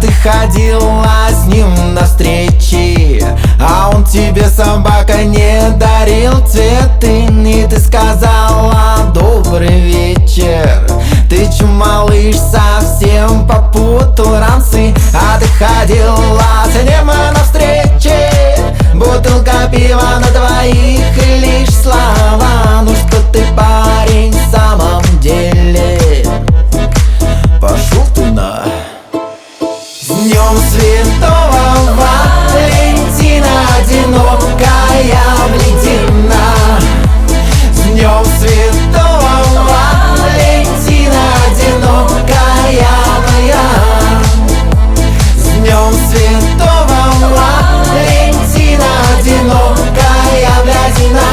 ты ходила с ним на встречи, а он тебе, собака, не дарил цветы. И ты сказала: добрый вечер. Ты чё, малыш, совсем попутал рамсы? А ты ходила с ним на встречи, бутылка пива на двоих и лишь слова. Ну что ты, парень, в самом деле? Пошел ты на. С днем Святого Валентина, одинокая бледина. С днем Святого Валентина, одинокая моя. С днем Святого Валентина, одинокая бледина.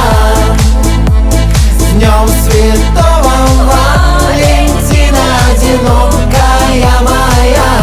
С днем Святого Валентина, одинокая моя.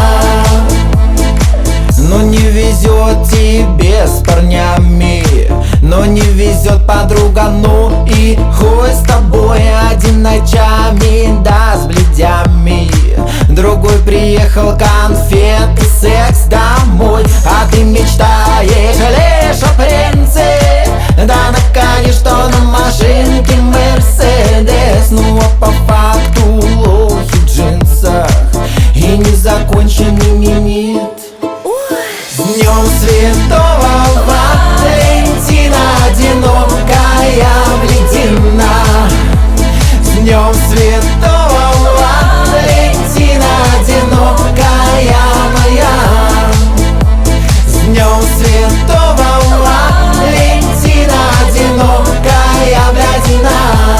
Ну не везет тебе с парнями, но не везет подруга, ну и хуй с тобой. Один ночами, да, с бледями, другой приехал, конфеты, секс домой. А ты мечтаешь лишь о принце, да наканешь, что на машинке Мерседес. Ну а по факту лохи в джинсах и незаконченный мимит. С днем Святого Валентина, одинокая бледина. С днем Святого Валентина, одинокая моя. С днем Святого Валентина, одинокая бледина.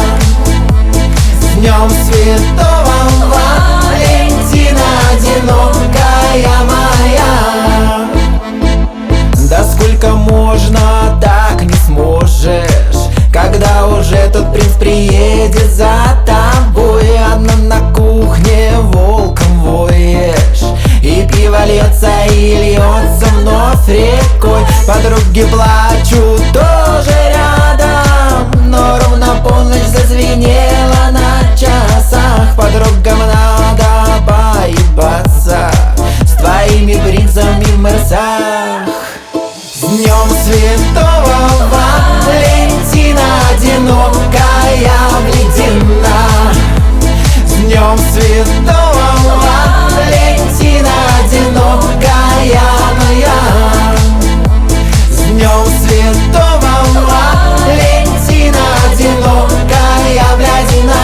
С днем Святого Валентина, одинокая моя. Да сколько можно, так не сможешь, когда уже тот принц приедет за тобой. Одна на кухне волком воешь, и пиво льется и льется вновь рекой. Подруги плачут тоже рядом, но ровно полночь зазвенела на часах. Подругам надо поебаться с твоими принцами в мерсах. С днем Святого Валентина, одинокая бледина. С днем Святого Валентина, одинокая моя. С днем Святого Валентина, одинокая бледина.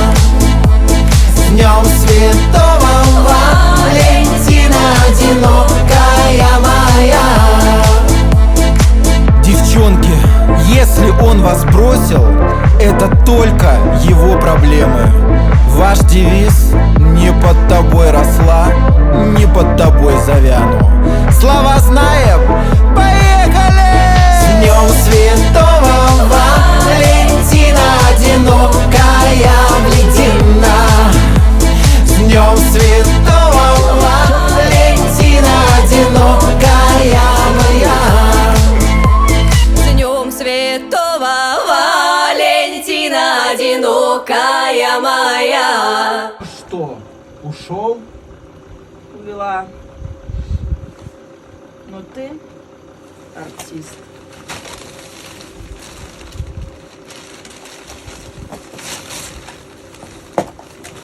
С днем Святого Валентина, одинокая моя. Девчонки, если он вас бросил, это только его проблемы. Ваш девиз: не под тобой росла, не под тобой завяну. Слова знаем, поехали! С днем Святого Валентина, одинокая бледина. С днем Святого Валентина, одинокая моя. Святого Валентина, одинокая моя. Что, ушел? Увела. Но ты артист.